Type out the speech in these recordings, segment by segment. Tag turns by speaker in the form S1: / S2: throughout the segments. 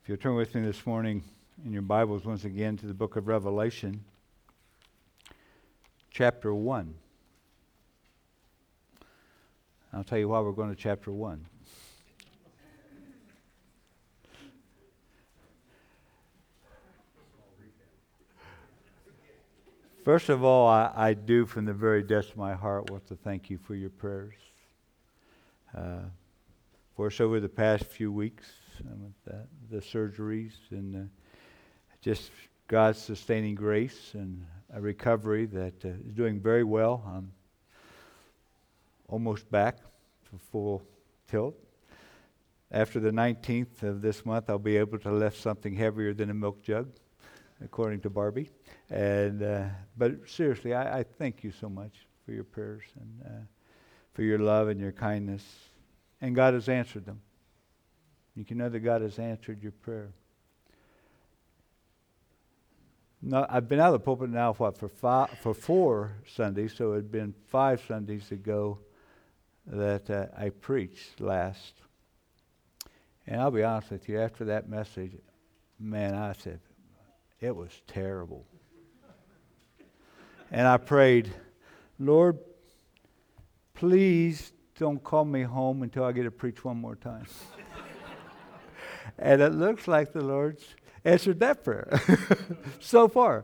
S1: If you'll turn with me this morning in your Bibles once again to the book of Revelation, chapter 1. I'll tell you why we're going to chapter 1. First of all, I do from the very depths of my heart want to thank you for your prayers. For us over the past few weeks, with the surgeries and just God's sustaining grace and a recovery that is doing very well. I'm almost back to full tilt. After the 19th of this month, I'll be able to lift something heavier than a milk jug, according to Barbie. And but seriously, I thank you so much for your prayers and for your love and your kindness. And God has answered them. You can know that God has answered your prayer. No, I've been out of the pulpit now for 4 Sundays, so it had been 5 Sundays ago that I preached last. And I'll be honest with you, after that message, man, I said, it was terrible. And I prayed, Lord, please don't call me home until I get to preach one more time. And it looks like the Lord's answered that prayer so far.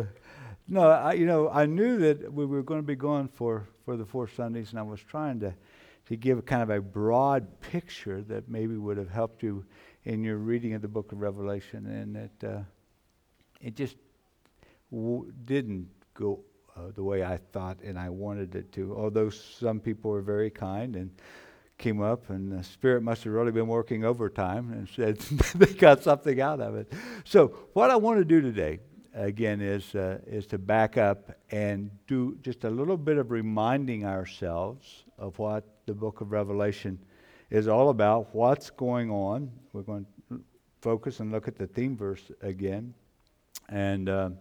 S1: I knew that we were going to be going for the 4 Sundays, and I was trying to give kind of a broad picture that maybe would have helped you in your reading of the book of Revelation, and it just didn't go the way I thought and I wanted it to, although some people were very kind and came up, and the Spirit must have really been working overtime and said they got something out of it. So what I want to do today, again, is to back up and do just a little bit of reminding ourselves of what the book of Revelation is all about, what's going on. We're going to focus and look at the theme verse again. And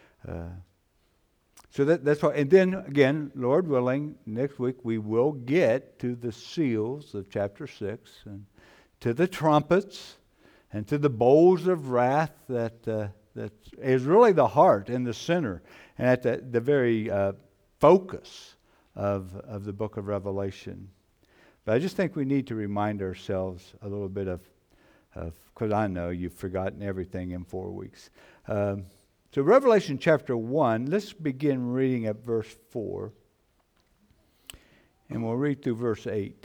S1: so that's why. And then again, Lord willing, next week we will get to the seals of chapter 6 and to the trumpets and to the bowls of wrath that is really the heart and the center and at the very focus of the book of Revelation. But I just think we need to remind ourselves a little bit of because I know you've forgotten everything in 4 weeks. So Revelation chapter 1, let's begin reading at verse 4. And we'll read through verse 8.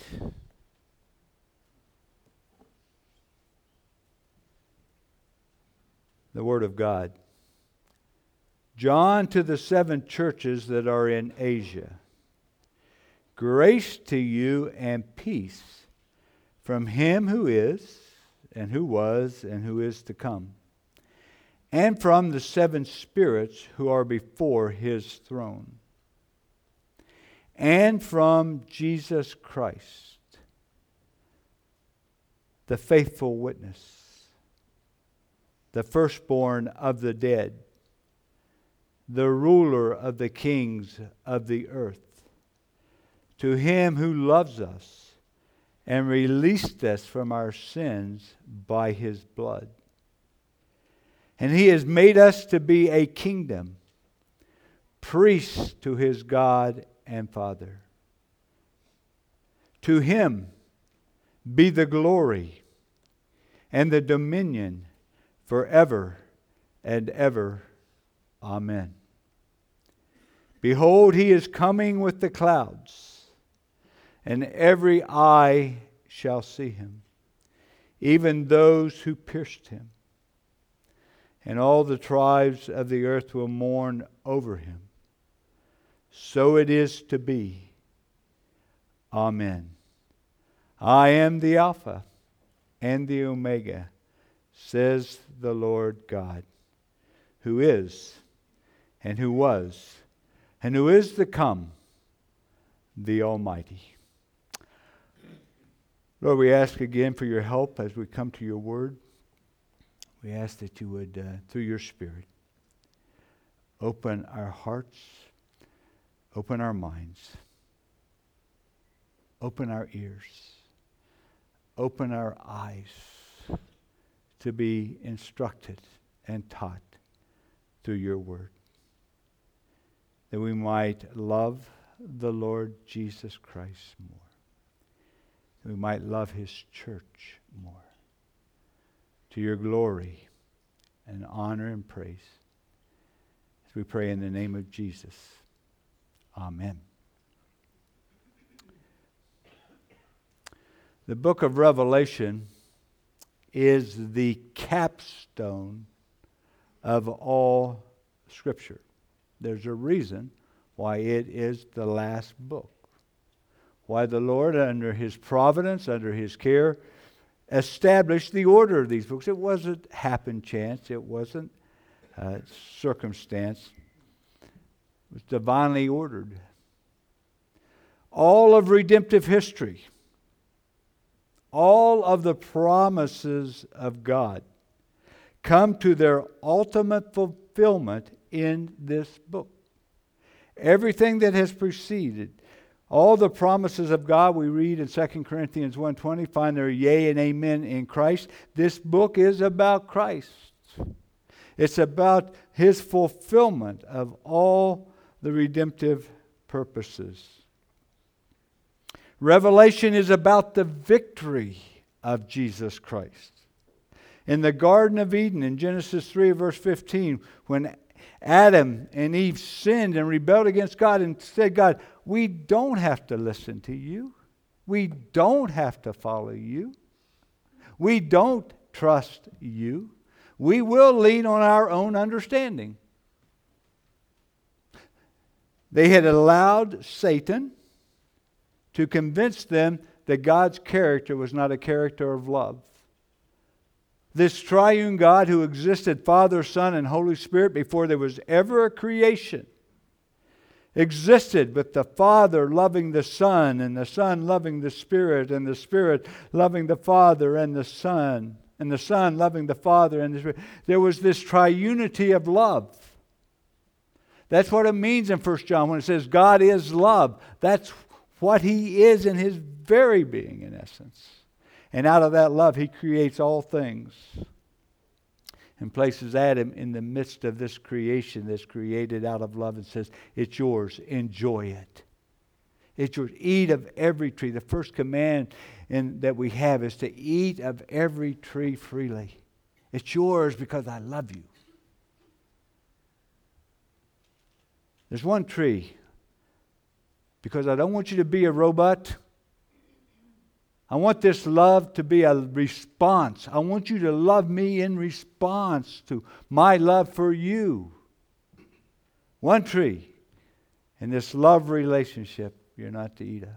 S1: The Word of God. John, to the 7 churches that are in Asia. Grace to you and peace from Him who is, and who was, and who is to come, and from the 7 spirits who are before His throne, and from Jesus Christ, the faithful witness, the firstborn of the dead, the ruler of the kings of the earth, to Him who loves us and released us from our sins by His blood. And He has made us to be a kingdom, priests to His God and Father. To Him be the glory and the dominion forever and ever. Amen. Behold, He is coming with the clouds, and every eye shall see Him, even those who pierced Him. And all the tribes of the earth will mourn over Him. So it is to be. Amen. I am the Alpha and the Omega, says the Lord God, who is, and who was, and who is to come, the Almighty. Lord, we ask again for your help as we come to your word. We ask that you would, through your Spirit, open our hearts, open our minds, open our ears, open our eyes to be instructed and taught through your word. That we might love the Lord Jesus Christ more. That we might love his church more. To your glory and honor and praise. As we pray in the name of Jesus. Amen. The book of Revelation is the capstone of all Scripture. There's a reason why it is the last book. Why the Lord, under his providence, under his care, established the order of these books. It wasn't happen chance. It wasn't circumstance. It was divinely ordered. All of redemptive history, all of the promises of God come to their ultimate fulfillment in this book. Everything that has preceded, all the promises of God we read in 2 Corinthians 1:20 find their yea and amen in Christ. This book is about Christ. It's about his fulfillment of all the redemptive purposes. Revelation is about the victory of Jesus Christ. In the Garden of Eden, in Genesis 3, verse 15, when Adam and Eve sinned and rebelled against God and said, God, we don't have to listen to you. We don't have to follow you. We don't trust you. We will lean on our own understanding. They had allowed Satan to convince them that God's character was not a character of love. This triune God who existed, Father, Son, and Holy Spirit, before there was ever a creation, existed with the Father loving the Son, and the Son loving the Spirit, and the Spirit loving the Father and the Son loving the Father and the Spirit. There was this triunity of love. That's what it means in 1 John when it says God is love. That's what he is in his very being, in essence. And out of that love, he creates all things and places Adam in the midst of this creation that's created out of love and says, it's yours, enjoy it. It's yours. Eat of every tree. The first command that we have is to eat of every tree freely. It's yours because I love you. There's one tree, because I don't want you to be a robot. I want this love to be a response. I want you to love me in response to my love for you. One tree. And this love relationship you're not to eat of.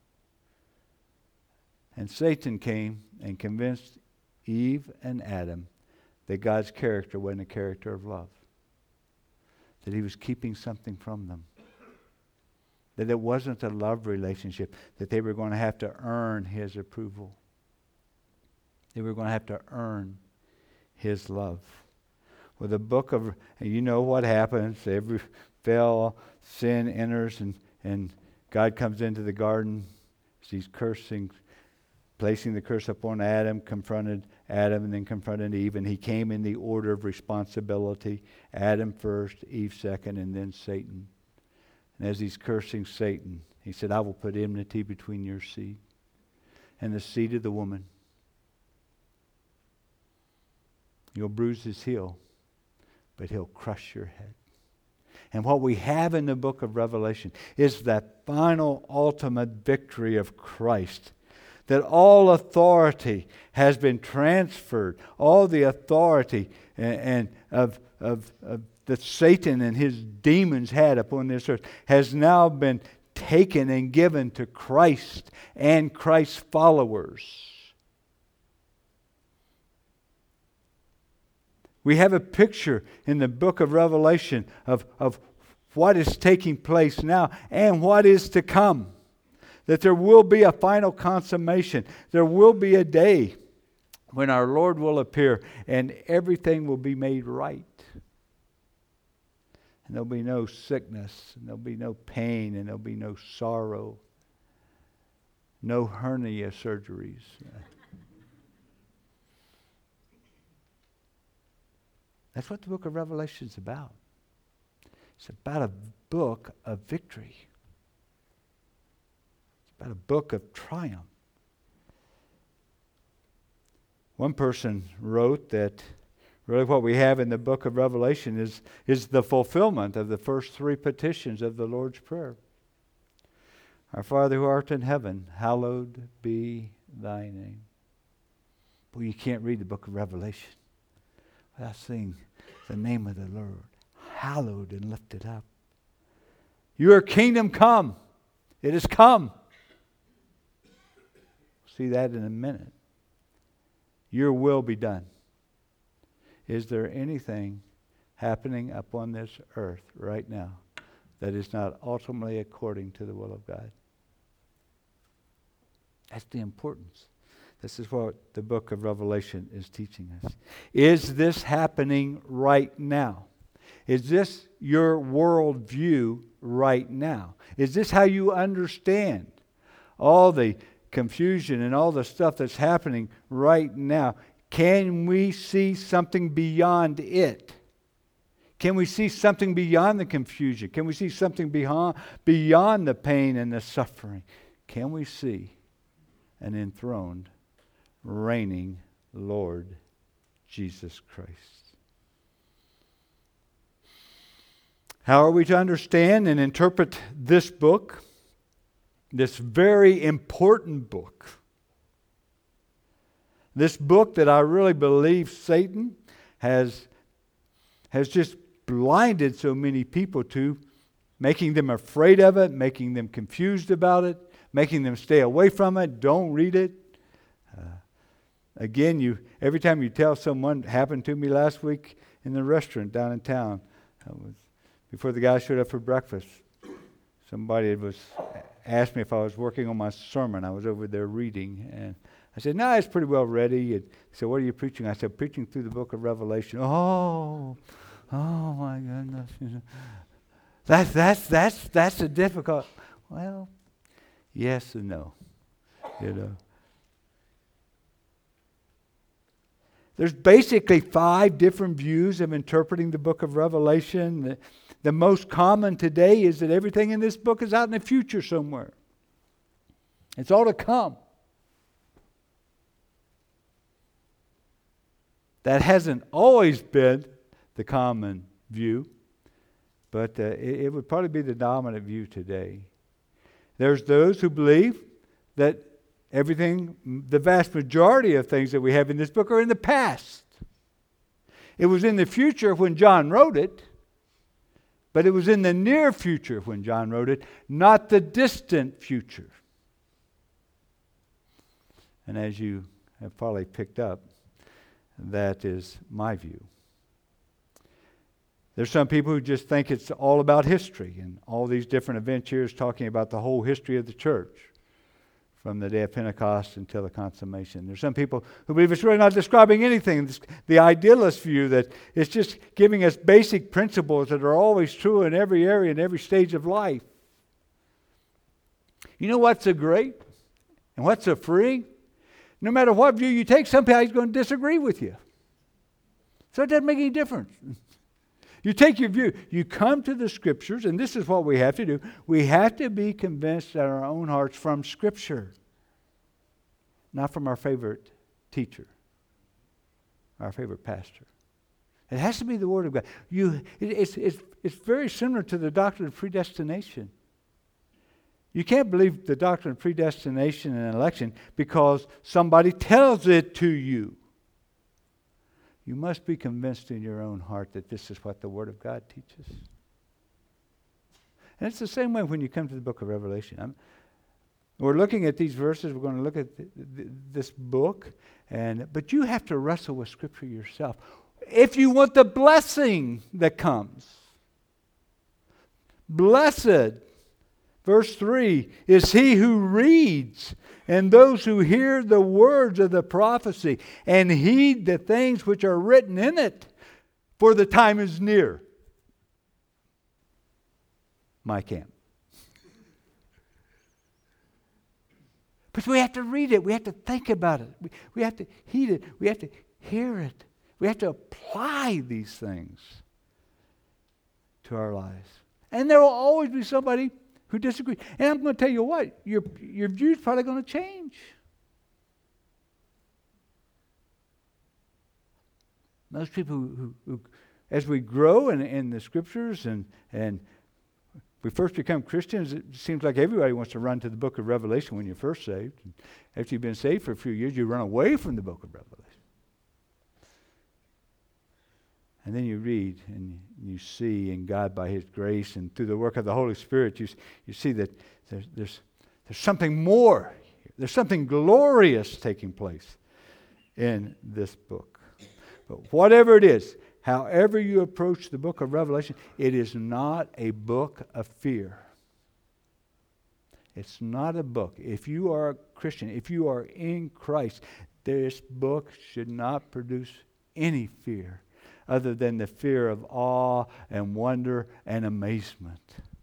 S1: And Satan came and convinced Eve and Adam that God's character wasn't a character of love. That he was keeping something from them. That it wasn't a love relationship, that they were going to have to earn his approval. They were going to have to earn his love. Well, the book of, you know what happens. Every sin enters and God comes into the garden. He's cursing, placing the curse upon Adam, confronted Adam and then confronted Eve. And he came in the order of responsibility. Adam first, Eve second, and then Satan. And as he's cursing Satan, he said, I will put enmity between your seed and the seed of the woman. You'll bruise his heel, but he'll crush your head. And what we have in the book of Revelation is that final ultimate victory of Christ. That all authority has been transferred. All the authority and of that Satan and his demons had upon this earth has now been taken and given to Christ and Christ's followers. We have a picture in the book of Revelation of what is taking place now and what is to come. That there will be a final consummation. There will be a day when our Lord will appear and everything will be made right. And there'll be no sickness, and there'll be no pain, and there'll be no sorrow. No hernia surgeries. That's what the book of Revelation is about. It's about a book of victory. It's about a book of triumph. One person wrote that really what we have in the book of Revelation is the fulfillment of the first three petitions of the Lord's Prayer. Our Father who art in heaven, hallowed be thy name. Well, you can't read the book of Revelation without seeing the name of the Lord hallowed and lifted up. Your kingdom come. It has come. See that in a minute. Your will be done. Is there anything happening upon this earth right now that is not ultimately according to the will of God? That's the importance. This is what the book of Revelation is teaching us. Is this happening right now? Is this your worldview right now? Is this how you understand all the confusion and all the stuff that's happening right now? Can we see something beyond it? Can we see something beyond the confusion? Can we see something beyond the pain and the suffering? Can we see an enthroned, reigning Lord Jesus Christ? How are we to understand and interpret this book? This very important book. This book that I really believe Satan has just blinded so many people to, making them afraid of it, making them confused about it, making them stay away from it, don't read it. Again, every time you tell someone, happened to me last week in the restaurant down in town, before the guy showed up for breakfast, somebody asked me if I was working on my sermon. I was over there reading, and I said, "No, it's pretty well ready." And he said, "What are you preaching?" I said, "Preaching through the book of Revelation." Oh my goodness! That's a difficult. Well, yes and no. There's basically 5 different views of interpreting the book of Revelation. The most common today is that everything in this book is out in the future somewhere. It's all to come. That hasn't always been the common view, but it would probably be the dominant view today. There's those who believe that the vast majority of things that we have in this book are in the past. It was in the future when John wrote it, but it was in the near future when John wrote it, not the distant future. And as you have probably picked up, that is my view. There's some people who just think it's all about history, and all these different events here is talking about the whole history of the church, from the day of Pentecost until the consummation. There's some people who believe it's really not describing anything. The idealist view that it's just giving us basic principles that are always true in every area and every stage of life. You know what's so great and what's so free? No matter what view you take, somebody's going to disagree with you. So it doesn't make any difference. You take your view. You come to the Scriptures, and this is what we have to do. We have to be convinced in our own hearts from Scripture, not from our favorite teacher, our favorite pastor. It has to be the Word of God. It's very similar to the doctrine of predestination. You can't believe the doctrine of predestination and election because somebody tells it to you. You must be convinced in your own heart that this is what the Word of God teaches. And it's the same way when you come to the book of Revelation. We're looking at these verses. We're going to look at this book. But you have to wrestle with Scripture yourself. If you want the blessing that comes. Blessed, verse 3, is he who reads and those who hear the words of the prophecy and heed the things which are written in it, for the time is near. My camp. But we have to read it. We have to think about it. We have to heed it. We have to hear it. We have to apply these things to our lives. And there will always be somebody who disagrees. And I'm going to tell you what, your view is probably going to change. Most people who as we grow in the Scriptures and we first become Christians, it seems like everybody wants to run to the book of Revelation when you're first saved. And after you've been saved for a few years, you run away from the book of Revelation. And then you read and you see in God by His grace and through the work of the Holy Spirit, you see that there's something more. There's something glorious taking place in this book. But whatever it is, however you approach the book of Revelation, it is not a book of fear. It's not a book. If you are a Christian, if you are in Christ, this book should not produce any fear other than the fear of awe and wonder and amazement.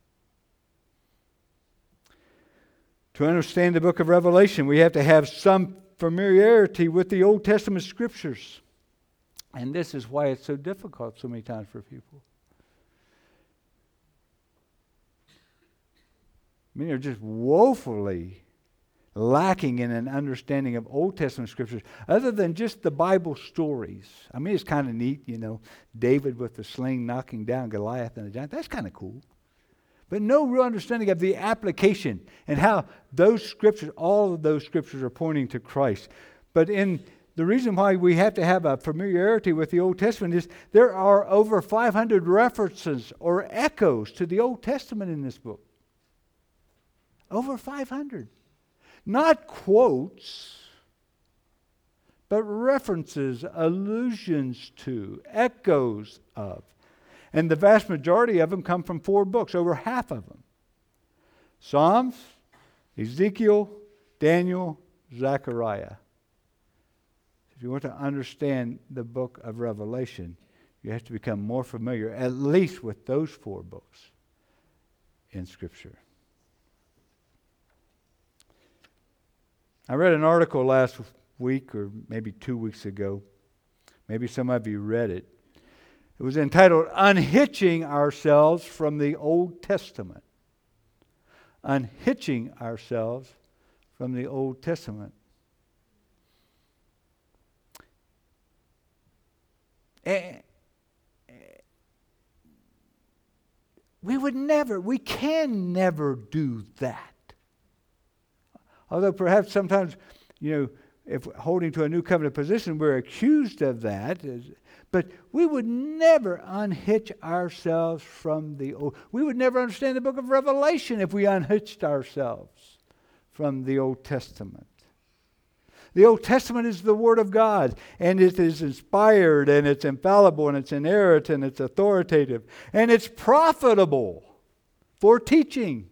S1: To understand the book of Revelation, we have to have some familiarity with the Old Testament Scriptures. And this is why it's so difficult so many times for people. Many are just woefully lacking in an understanding of Old Testament Scriptures other than just the Bible stories. I mean, it's kind of neat, David with the sling knocking down Goliath and the giant. That's kind of cool. But no real understanding of the application and how those Scriptures, all of those Scriptures are pointing to Christ. But the reason why we have to have a familiarity with the Old Testament is there are over 500 references or echoes to the Old Testament in this book. Over 500. Not quotes, but references, allusions to, echoes of. And the vast majority of them come from 4 books, over half of them. Psalms, Ezekiel, Daniel, Zechariah. If you want to understand the book of Revelation, you have to become more familiar, at least with those 4 books in Scripture. I read an article last week, or maybe 2 weeks ago. Maybe some of you read it. It was entitled, Unhitching Ourselves from the Old Testament. Unhitching Ourselves from the Old Testament. We can never do that. Although perhaps sometimes, if holding to a new covenant position, we're accused of that. But we would never unhitch ourselves from the old. We would never understand the book of Revelation if we unhitched ourselves from the Old Testament. The Old Testament is the Word of God, and it is inspired, and it's infallible, and it's inerrant, and it's authoritative, and it's profitable for teaching.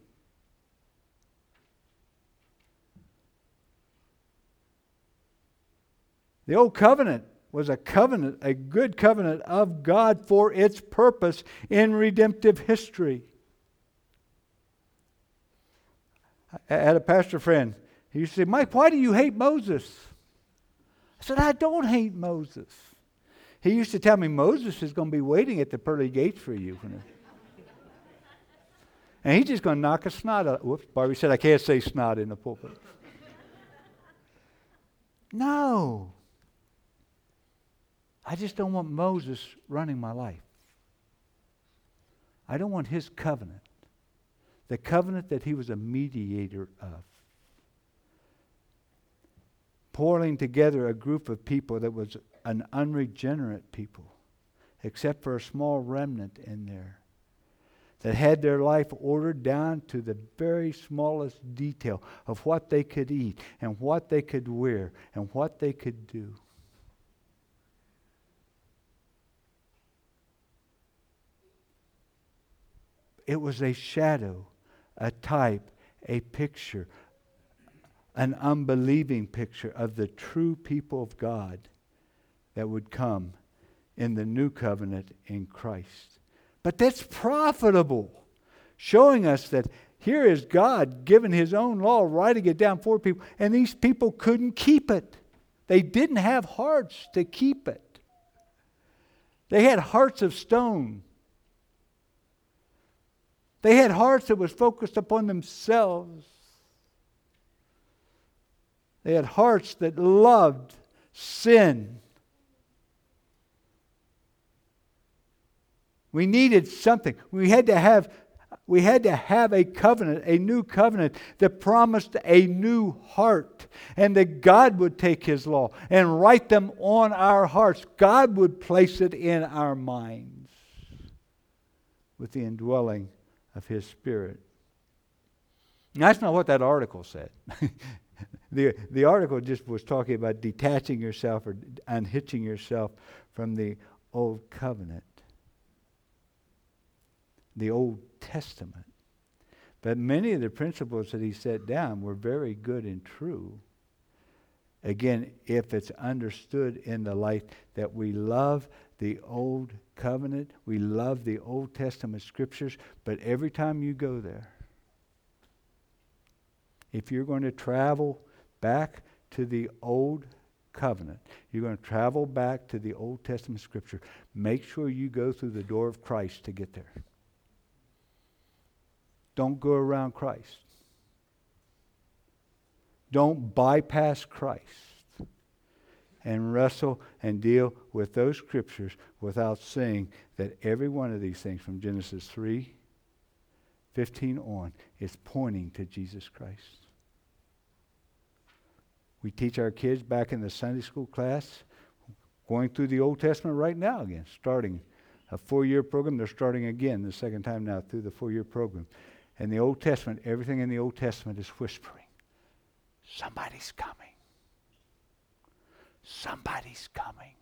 S1: The Old Covenant was a good covenant of God for its purpose in redemptive history. I had a pastor friend. He used to say, Mike, why do you hate Moses? I said, I don't hate Moses. He used to tell me, Moses is going to be waiting at the pearly gates for you. And he's just going to knock a snot out. Whoops, Barbie said I can't say snot in the pulpit. No. I just don't want Moses running my life. I don't want his covenant. The covenant that he was a mediator of. Pouring together a group of people that was an unregenerate people, except for a small remnant in there, that had their life ordered down to the very smallest detail of what they could eat and what they could wear and what they could do. It was a shadow, a type, a picture, an unbelieving picture of the true people of God that would come in the new covenant in Christ. But that's profitable, showing us that here is God giving His own law, writing it down for people, and these people couldn't keep it. They didn't have hearts to keep it. They had hearts of stone. They had hearts that was focused upon themselves. They had hearts that loved sin. We needed something. We had to have a covenant, a new covenant that promised a new heart, and that God would take His law and write them on our hearts. God would place it in our minds with the indwelling of His Spirit. Now, that's not what that article said. The article just was talking about detaching yourself or unhitching yourself from the old covenant, the Old Testament. But many of the principles that he set down were very good and true. Again, if it's understood in the light that we love the Old Covenant, we love the Old Testament Scriptures, but every time you go there, if you're going to travel back to the Old Covenant, you're going to travel back to the Old Testament Scripture, make sure you go through the door of Christ to get there. Don't go around Christ. Don't bypass Christ and wrestle and deal with those Scriptures without seeing that every one of these things from Genesis 3:15 on is pointing to Jesus Christ. We teach our kids back in the Sunday school class, going through the Old Testament right now again, starting a 4-year program. They're starting again the second time now through the 4-year program. And the Old Testament, everything in the Old Testament is whispering, somebody's coming. Somebody's coming.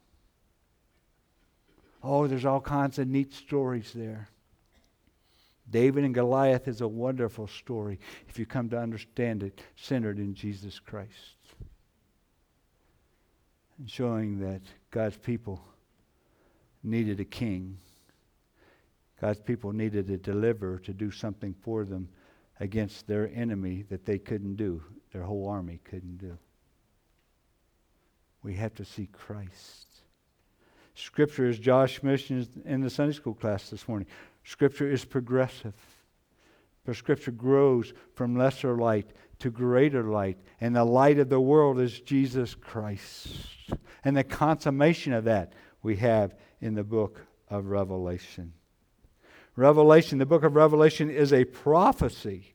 S1: Oh, there's all kinds of neat stories there. David and Goliath is a wonderful story if you come to understand it, centered in Jesus Christ. And showing that God's people needed a king. God's people needed a deliverer to do something for them against their enemy that they couldn't do, their whole army couldn't do. We have to see Christ. Scripture, as Josh mentioned in the Sunday school class this morning, Scripture is progressive. For Scripture grows from lesser light to greater light, and the light of the world is Jesus Christ. And the consummation of that we have in the book of Revelation. Revelation, the book of Revelation is a prophecy.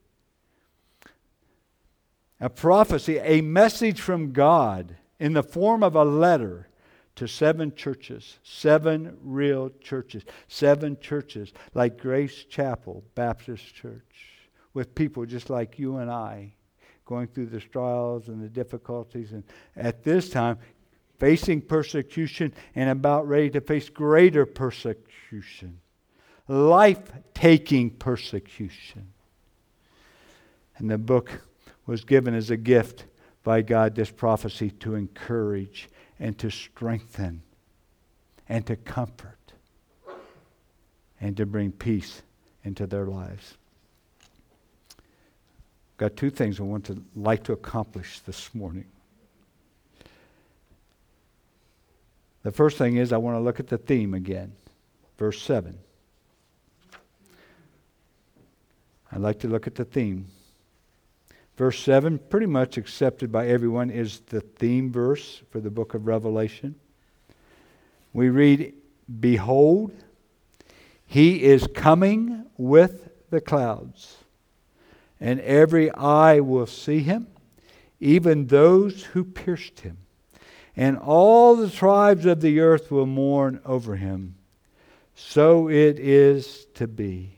S1: A prophecy, a message from God in the form of a letter to 7 churches, 7 real churches, 7 churches like Grace Chapel Baptist Church, with people just like you and I, going through the trials and the difficulties, and at this time facing persecution and about ready to face greater persecution, life-taking persecution. And the book was given as a gift by God, this prophecy, to encourage and to strengthen and to comfort and to bring peace into their lives. Got 2 things I want to like to accomplish this morning. The first thing is I want to look at the theme again, verse 7. I'd like to look at the theme. Verse 7, pretty much accepted by everyone, is the theme verse for the book of Revelation. We read, "Behold, He is coming with the clouds, and every eye will see Him, even those who pierced Him. And all the tribes of the earth will mourn over Him. So it is to be."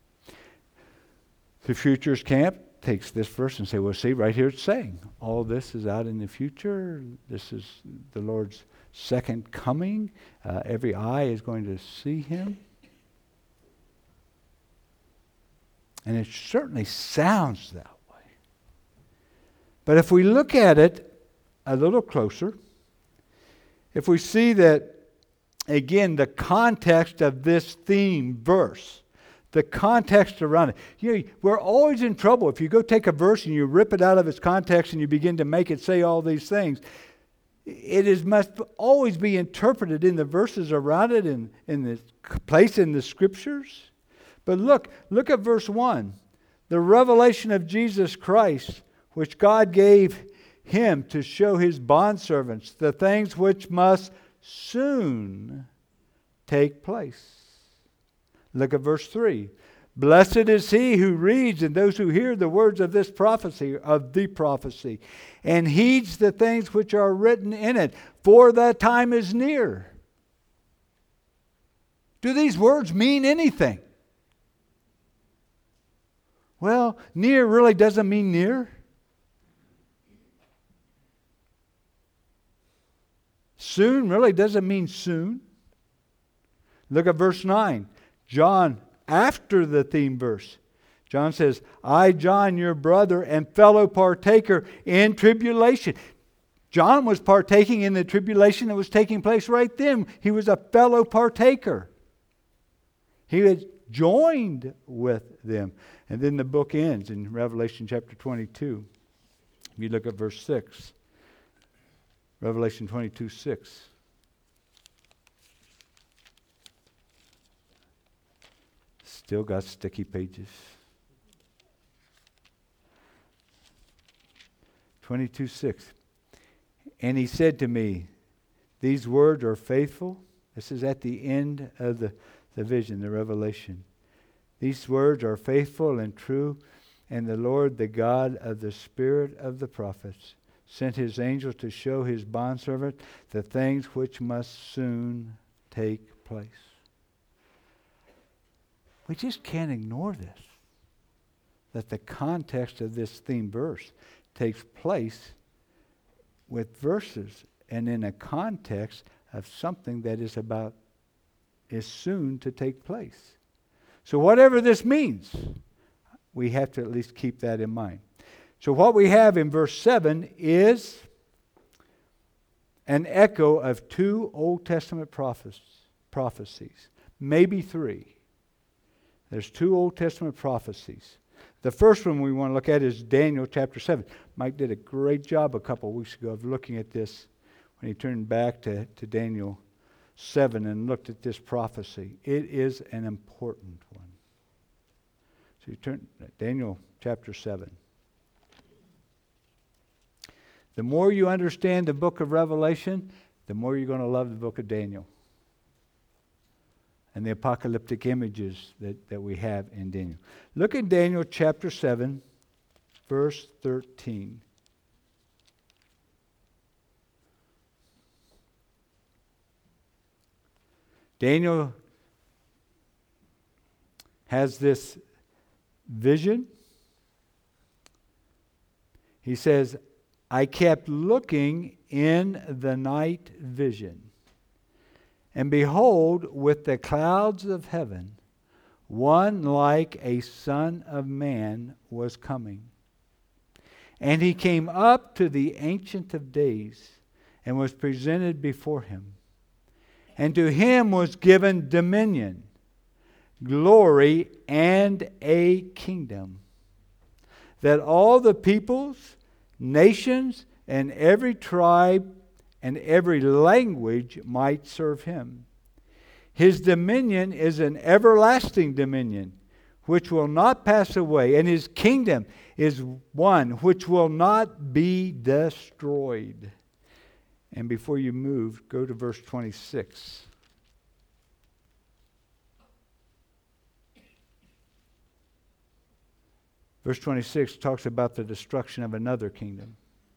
S1: The Futures Camp takes this verse and say, well, see, right here it's saying, all this is out in the future. This is the Lord's second coming. Every eye is going to see Him. And it certainly sounds that way. But if we look at it a little closer, if we see that, again, the context of this theme verse, the context around it. You know, we're always in trouble. If you go take a verse and you rip it out of its context and you begin to make it say all these things, must always be interpreted in the verses around it, in the place in the Scriptures. But look at verse 1. The revelation of Jesus Christ, which God gave him to show his bondservants the things which must soon take place. Look at verse 3. Blessed is he who reads and those who hear the words of this prophecy, and heeds the things which are written in it, for the time is near. Do these words mean anything? Well, near really doesn't mean near. Soon really doesn't mean soon. Look at verse 9. John, after the theme verse, John says, I, John, your brother and fellow partaker in tribulation. John was partaking in the tribulation that was taking place right then. He was a fellow partaker. He had joined with them. And then the book ends in Revelation chapter 22. If you look at verse 6. Revelation 22:6. Still got sticky pages. 22:6. And he said to me, these words are faithful. This is at the end of the vision, the revelation. These words are faithful and true, and the Lord, the God of the spirit of the prophets, sent his angel to show his bondservant the things which must soon take place. We just can't ignore this. That the context of this theme verse takes place with verses and in a context of something that is soon to take place. So whatever this means, we have to at least keep that in mind. So what we have in verse 7 is an echo of 2 Old Testament prophecies, maybe 3. There's 2 Old Testament prophecies. The first one we want to look at is Daniel chapter 7. Mike did a great job a couple of weeks ago of looking at this when he turned back to Daniel 7 and looked at this prophecy. It is an important one. So you turn Daniel chapter 7. The more you understand the book of Revelation, the more you're going to love the book of Daniel and the apocalyptic images that we have in Daniel. Look at Daniel chapter 7, verse 13. Daniel has this vision. He says, I kept looking in the night vision, and behold, with the clouds of heaven, one like a son of man was coming. And he came up to the Ancient of Days and was presented before him. And to him was given dominion, glory, and a kingdom, that all the peoples, nations, and every tribe and every language might serve him. His dominion is an everlasting dominion, which will not pass away, and his kingdom is one which will not be destroyed. And before you move, go to verse 26. Verse 26 talks about the destruction of another kingdom.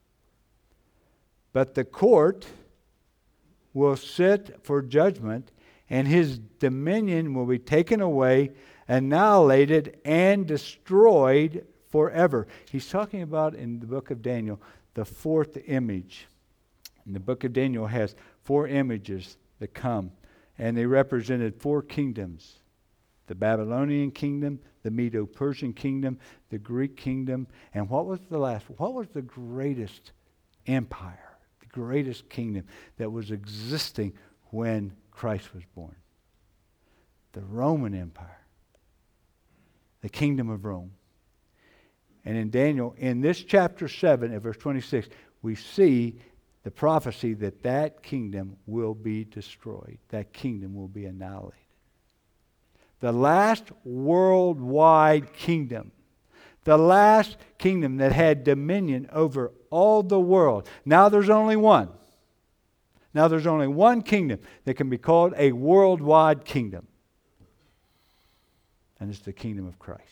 S1: But the court will sit for judgment, and his dominion will be taken away, annihilated, and destroyed forever. He's talking about, in the book of Daniel, the 4th image. And the book of Daniel has 4 images that come, and they represented 4 kingdoms. The Babylonian kingdom, the Medo-Persian kingdom, the Greek kingdom, and what was the last? What was the greatest empire, the greatest kingdom that was existing when Christ was born? The Roman Empire, the kingdom of Rome. And in Daniel, in this chapter 7 at verse 26, we see the prophecy that that kingdom will be destroyed. That kingdom will be annihilated. The last worldwide kingdom. The last kingdom that had dominion over all the world. Now there's only one. Now there's only one kingdom that can be called a worldwide kingdom. And it's the kingdom of Christ.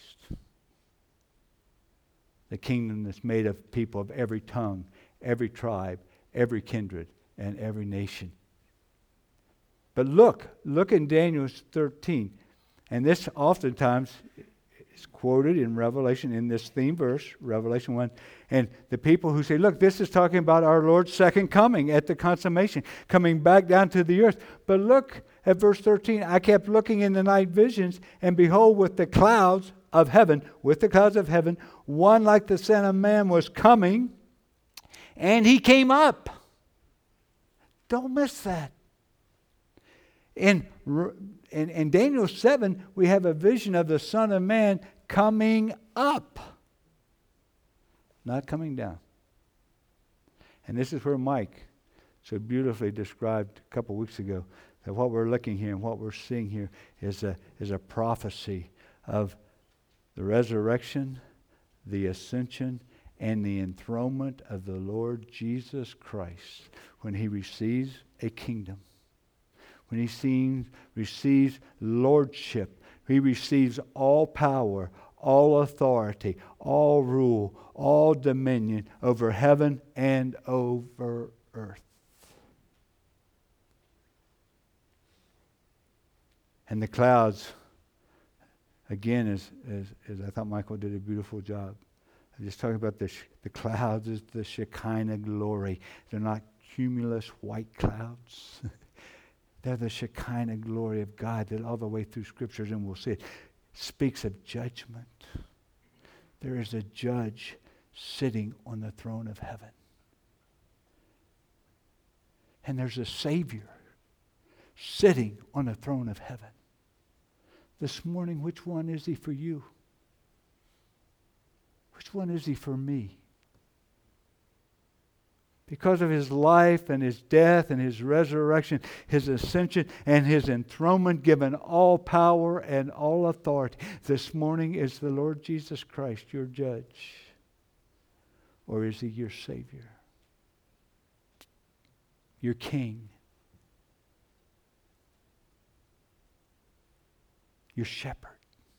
S1: The kingdom that's made of people of every tongue, every tribe, every kindred, and every nation. But look in Daniel 13. And this oftentimes is quoted in Revelation, in this theme verse, Revelation 1. And the people who say, look, this is talking about our Lord's second coming at the consummation, coming back down to the earth. But look at verse 13. I kept looking in the night visions, and behold, with the clouds of heaven, one like the Son of Man was coming, and he came up. Don't miss that. In Daniel 7, we have a vision of the Son of Man coming up, not coming down. And this is where Mike so beautifully described a couple weeks ago that what we're looking here and what we're seeing here is a prophecy of the resurrection, the ascension, and the enthronement of the Lord Jesus Christ when he receives a kingdom. When he receives lordship, he receives all power, all authority, all rule, all dominion over heaven and over earth. And the clouds, again, as I thought Michael did a beautiful job. I'm just talking about the clouds is the Shekinah glory. They're not cumulus white clouds. They're the Shekinah glory of God that all the way through Scriptures, and we'll see it, speaks of judgment. There is a judge sitting on the throne of heaven. And there's a Savior sitting on the throne of heaven. This morning, which one is he for you? Which one is he for me? Because of his life and his death and his resurrection, his ascension and his enthronement, given all power and all authority. This morning, is the Lord Jesus Christ your judge? Or is he your Savior? Your King? Your Shepherd?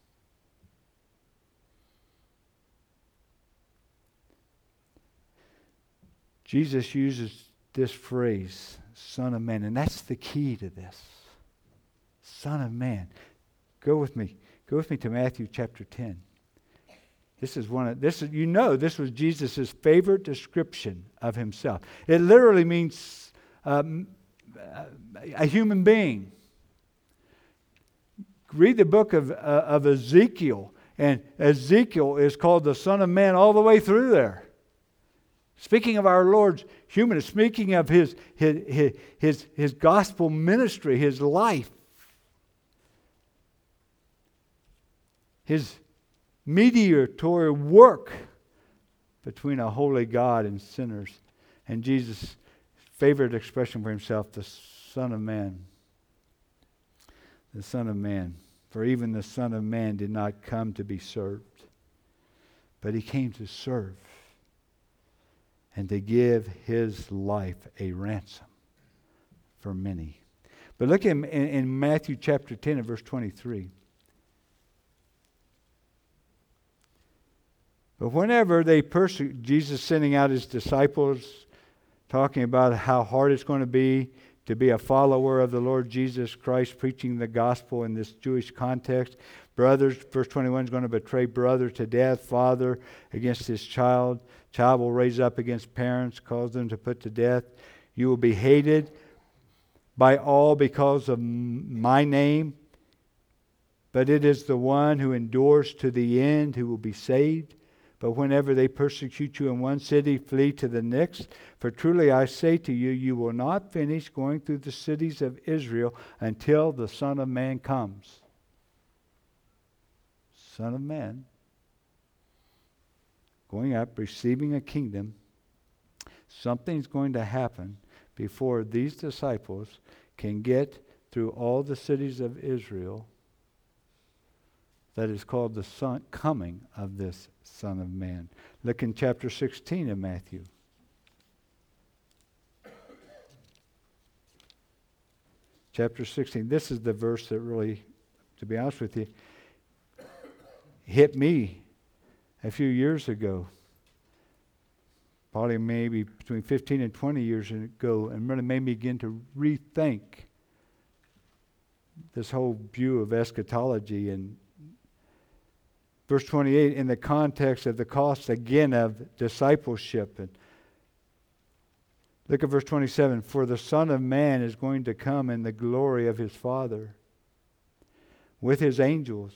S1: Jesus uses this phrase, Son of Man, and that's the key to this. Son of Man. Go with me to Matthew chapter 10. This was Jesus' favorite description of himself. It literally means a human being. Read the book of Ezekiel, and Ezekiel is called the Son of Man all the way through there. Speaking of our Lord's human, speaking of his gospel ministry, his life, his mediatory work between a holy God and sinners. And Jesus' favorite expression for himself, the Son of Man. The Son of Man. For even the Son of Man did not come to be served, but he came to serve and to give his life a ransom for many. But look in Matthew chapter 10 and verse 23. But whenever they persecute, Jesus sending out his disciples, talking about how hard it's going to be a follower of the Lord Jesus Christ, preaching the gospel in this Jewish context. Brothers, verse 21, is going to betray brother to death, father against his child. Child will raise up against parents, cause them to put to death. You will be hated by all because of my name, but it is the one who endures to the end who will be saved. But whenever they persecute you in one city, flee to the next. For truly I say to you, you will not finish going through the cities of Israel until the Son of Man comes. Son of Man, going up, receiving a kingdom Something's going to happen before these disciples can get through all the cities of Israel. That is called the coming of this Son of Man. Look in chapter 16 of Matthew. Chapter 16. This is the verse that really, to be honest with you, hit me a few years ago. Probably maybe between 15 and 20 years ago, and really made me begin to rethink this whole view of eschatology. And verse 28, in the context of the cost again of discipleship. And look at verse 27. For the Son of Man is going to come in the glory of his Father with his angels,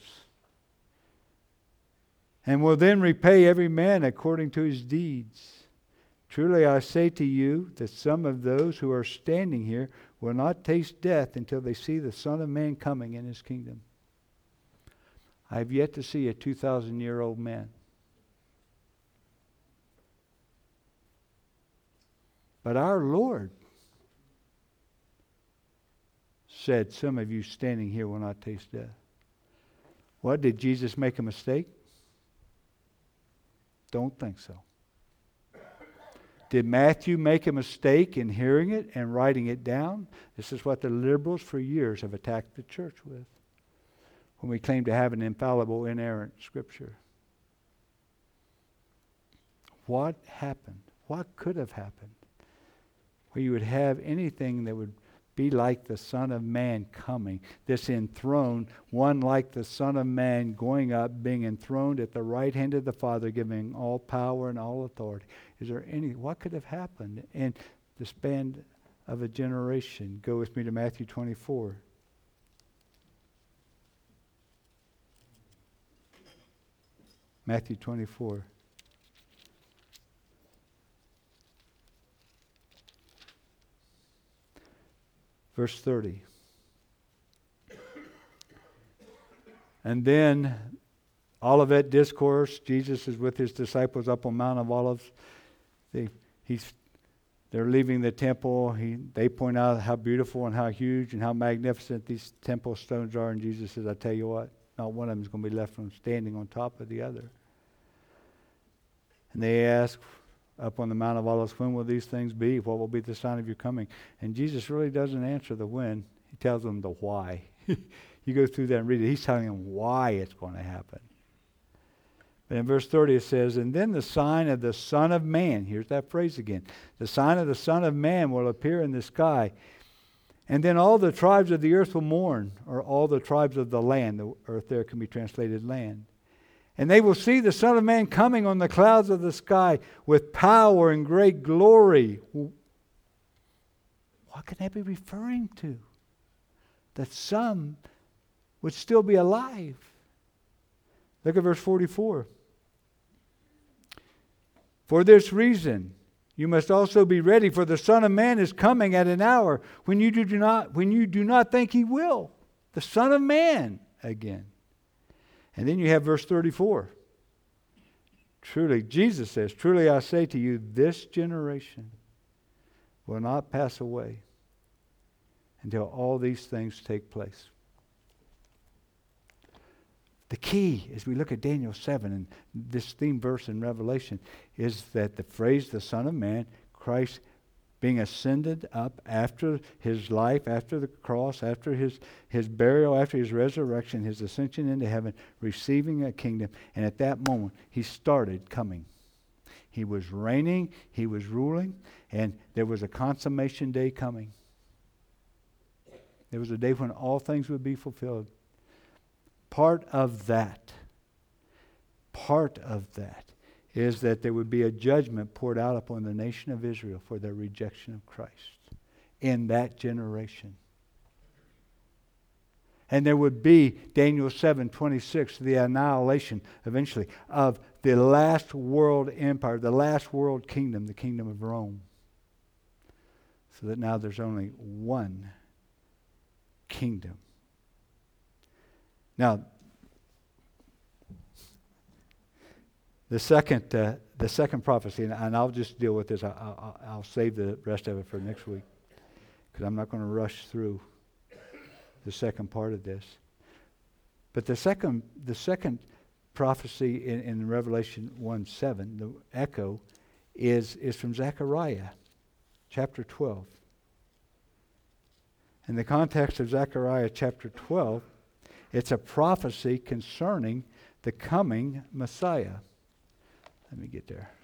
S1: and will then repay every man according to his deeds. Truly I say to you that some of those who are standing here will not taste death until they see the Son of Man coming in his kingdom. I have yet to see a 2,000-year-old man. But our Lord said, some of you standing here will not taste death. What, did Jesus make a mistake? Don't think so. Did Matthew make a mistake in hearing it and writing it down? This is what the liberals for years have attacked the church with, when we claim to have an infallible, inerrant Scripture. What happened? What could have happened where you would have anything that would be like the Son of Man coming, this enthroned, one like the Son of Man going up, being enthroned at the right hand of the Father, giving all power and all authority? Is there what could have happened in the span of a generation? Go with me to Matthew 24. Matthew 24. Verse 30. And then Olivet Discourse, Jesus is with his disciples up on Mount of Olives. They're leaving the temple. They point out how beautiful and how huge and how magnificent these temple stones are. And Jesus says, I tell you what, not one of them is going to be left from standing on top of the other. And they ask up on the Mount of Olives, when will these things be? What will be the sign of your coming? And Jesus really doesn't answer the when. He tells them the why. You go through that and read it. He's telling them why it's going to happen. But in verse 30 it says, and then the sign of the Son of Man, here's that phrase again, the sign of the Son of Man will appear in the sky. And then all the tribes of the earth will mourn, or all the tribes of the land. The earth there can be translated land. And they will see the Son of Man coming on the clouds of the sky with power and great glory. What can that be referring to? That some would still be alive. Look at verse 44. For this reason, you must also be ready, for the Son of Man is coming at an hour when you do not think he will. The Son of Man again. And then you have verse 34. Truly, Jesus says, truly I say to you, this generation will not pass away until all these things take place. The key, as we look at Daniel 7 and this theme verse in Revelation, is that the phrase, the Son of Man, Christ being ascended up after his life, after the cross, after his burial, after his resurrection, his ascension into heaven, receiving a kingdom. And at that moment, he started coming. He was reigning, he was ruling, and there was a consummation day coming. There was a day when all things would be fulfilled. Part of that is that there would be a judgment poured out upon the nation of Israel for their rejection of Christ in that generation. And there would be, Daniel 7:26, the annihilation eventually of the last world empire, the last world kingdom, the kingdom of Rome. So that now there's only one kingdom. Now, The second prophecy, and I'll just deal with this. I'll save the rest of it for next week because I'm not going to rush through the second part of this. But the second prophecy in Revelation 1:7, the echo, is from Zechariah, chapter 12. In the context of Zechariah chapter 12, it's a prophecy concerning the coming Messiah. Let me get there.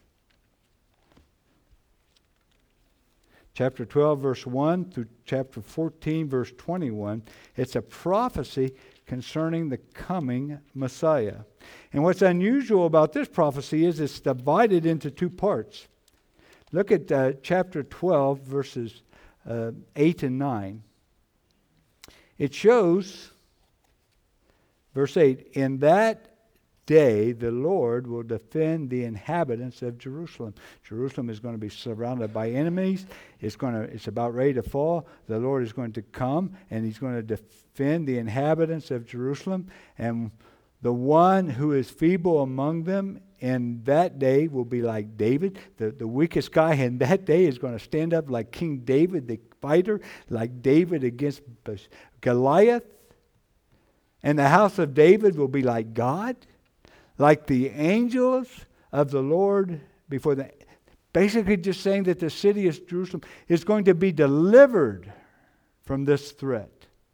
S1: Chapter 12, verse 1 through chapter 14, verse 21. It's a prophecy concerning the coming Messiah. And what's unusual about this prophecy is it's divided into two parts. Look at chapter 12, verses 8 and 9. It shows, verse 8, in that day the Lord will defend the inhabitants of Jerusalem. Jerusalem is going to be surrounded by enemies. It's about ready to fall. The Lord is going to come and he's going to defend the inhabitants of Jerusalem. And the one who is feeble among them in that day will be like David. The weakest guy in that day is going to stand up like King David, the fighter, like David against Goliath. And the house of David will be like God, like the angels of the Lord before the... Basically just saying that the city of Jerusalem is going to be delivered from this threat.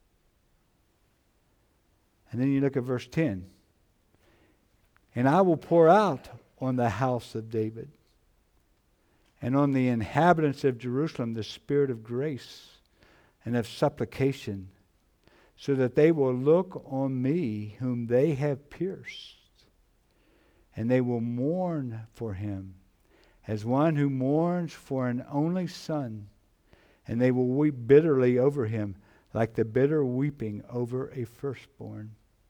S1: And then you look at verse 10. And I will pour out on the house of David and on the inhabitants of Jerusalem the spirit of grace and of supplication, so that they will look on me whom they have pierced, and they will mourn for him as one who mourns for an only son, and they will weep bitterly over him like the bitter weeping over a firstborn.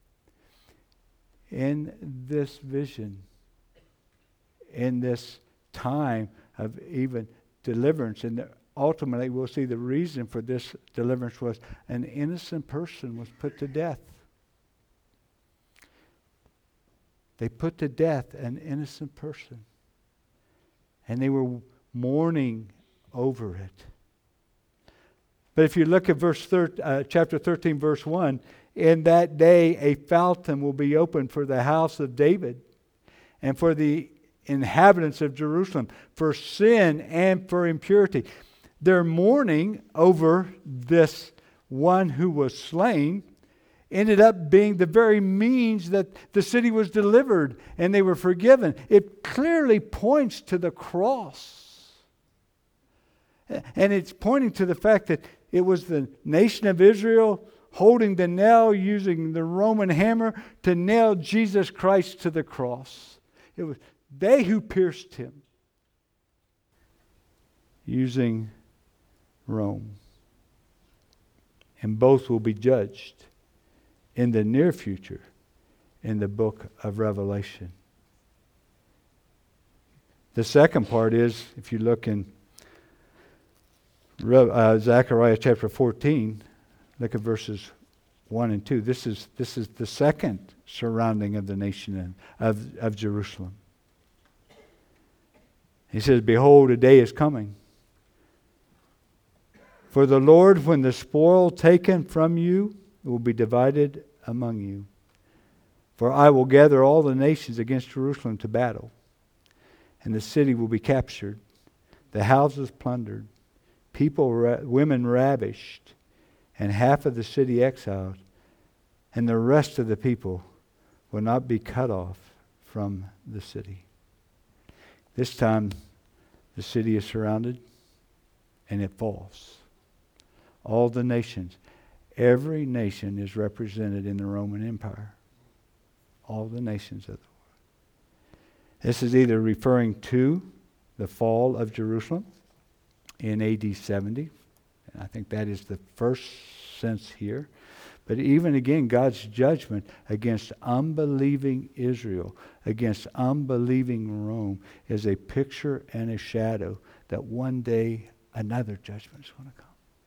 S1: In this vision, in this time of even deliverance, and ultimately we'll see the reason for this deliverance was an innocent person was put to death. They put to death an innocent person. And they were mourning over it. But if you look at chapter 13, verse 1, in that day a fountain will be opened for the house of David and for the inhabitants of Jerusalem, for sin and for impurity. They're mourning over this one who was slain, ended up being the very means that the city was delivered and they were forgiven. It clearly points to the cross. And it's pointing to the fact that it was the nation of Israel holding the nail, using the Roman hammer to nail Jesus Christ to the cross. It was they who pierced him using Rome. And both will be judged in the near future in the book of Revelation. The second part is, if you look in Zechariah chapter 14, look at verses 1 and 2. This is the second surrounding of the nation of Jerusalem. He says, behold, a day is coming. For the Lord, when the spoil taken from you, will be divided among you. For I will gather all the nations against Jerusalem to battle, and the city will be captured, the houses plundered, women ravished, and half of the city exiled, and the rest of the people will not be cut off from the city. This time, the city is surrounded, and it falls. All the nations, every nation is represented in the Roman Empire. All the nations of the world. This is either referring to the fall of Jerusalem in AD 70. And I think that is the first sense here. But even again, God's judgment against unbelieving Israel, against unbelieving Rome, is a picture and a shadow that one day another judgment is going to come.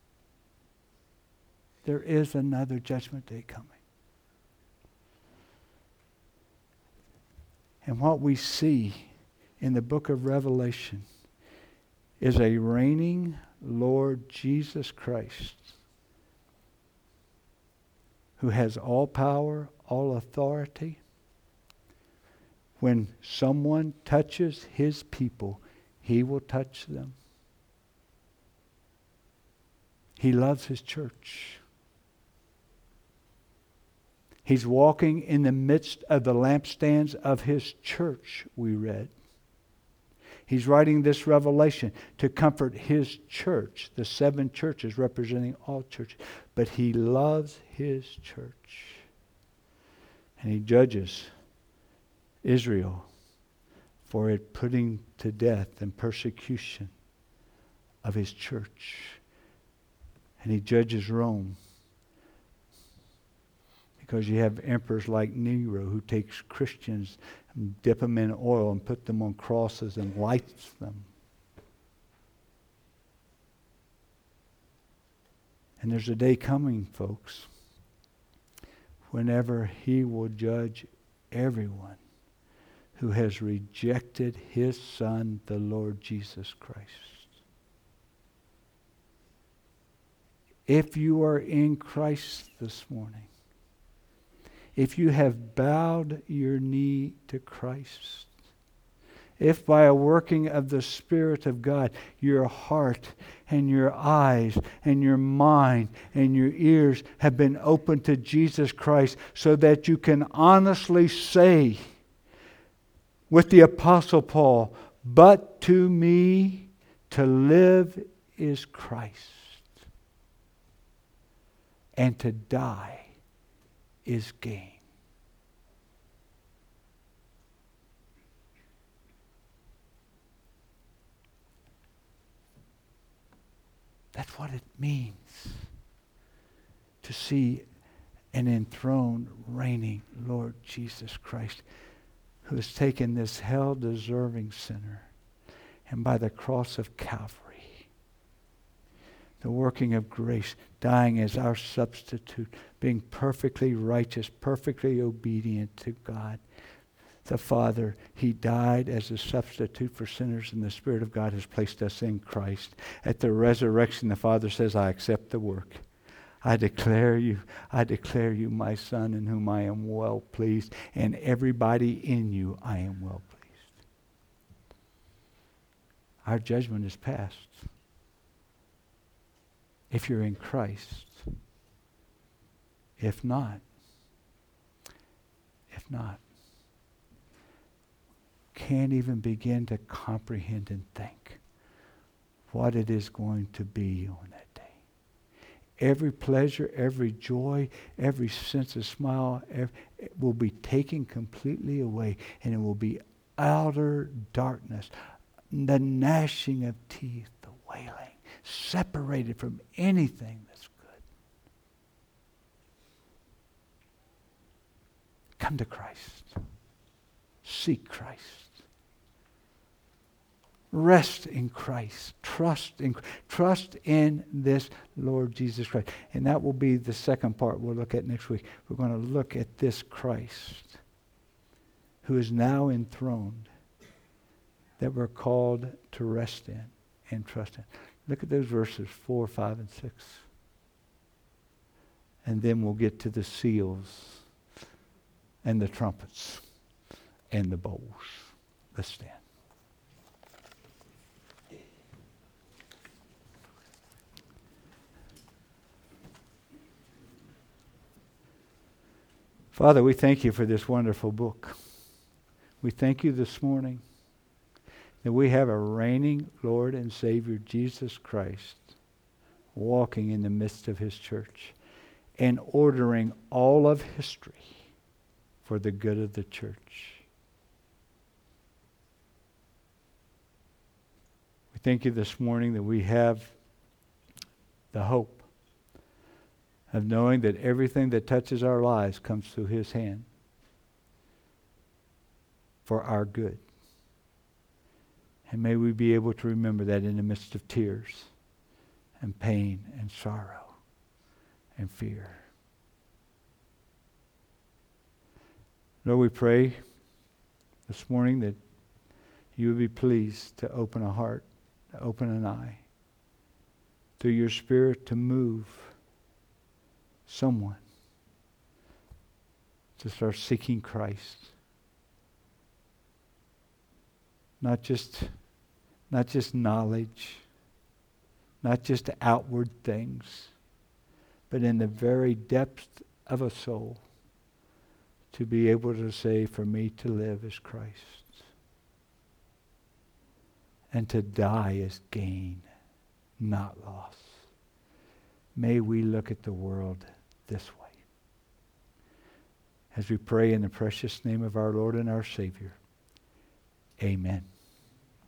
S1: There is another judgment day coming. And what we see in the book of Revelation is a reigning Lord Jesus Christ who has all power, all authority. When someone touches his people, he will touch them. He loves his church. He's walking in the midst of the lampstands of his church, we read. He's writing this revelation to comfort his church, the 7 churches representing all churches. But he loves his church. And he judges Israel for it putting to death and persecution of his church. And he judges Rome because you have emperors like Nero who takes Christians and dip them in oil and put them on crosses and lights them. And there's a day coming, folks, whenever he will judge everyone who has rejected his Son, the Lord Jesus Christ. If you are in Christ this morning, if you have bowed your knee to Christ, if by a working of the Spirit of God, your heart and your eyes and your mind and your ears have been opened to Jesus Christ so that you can honestly say with the Apostle Paul, "But to me to live is Christ, and to die is gain." That's what it means to see an enthroned, reigning Lord Jesus Christ who has taken this hell-deserving sinner and by the cross of Calvary, the working of grace, dying as our substitute, being perfectly righteous, perfectly obedient to God the Father. He died as a substitute for sinners, and the Spirit of God has placed us in Christ. At the resurrection, the Father says, "I accept the work. I declare you my Son, in whom I am well pleased, and everybody in you I am well pleased." Our judgment is past. If you're in Christ. If not, can't even begin to comprehend and think what it is going to be on that day. Every pleasure, every joy, every sense of smile it will be taken completely away, and it will be outer darkness, the gnashing of teeth, the wailing, separated from anything that's good. Come to Christ. Seek Christ. Rest in Christ. Trust in this Lord Jesus Christ. And that will be the second part we'll look at next week. We're going to look at this Christ who is now enthroned that we're called to rest in and trust in. Look at those verses 4, 5, and 6. And then we'll get to the seals and the trumpets and the bowls. Let's stand. Father, we thank you for this wonderful book. We thank you this morning that we have a reigning Lord and Savior, Jesus Christ, walking in the midst of his church and ordering all of history for the good of the church. We thank you this morning that we have the hope of knowing that everything that touches our lives comes through his hand for our good. And may we be able to remember that in the midst of tears and pain and sorrow and fear. Lord, we pray this morning that you would be pleased to open a heart, to open an eye, through your Spirit to move someone to start seeking Christ. Not just knowledge, not just outward things, but in the very depth of a soul, to be able to say, for me to live is Christ, and to die is gain, not loss. May we look at the world this way. As we pray in the precious name of our Lord and our Savior, amen.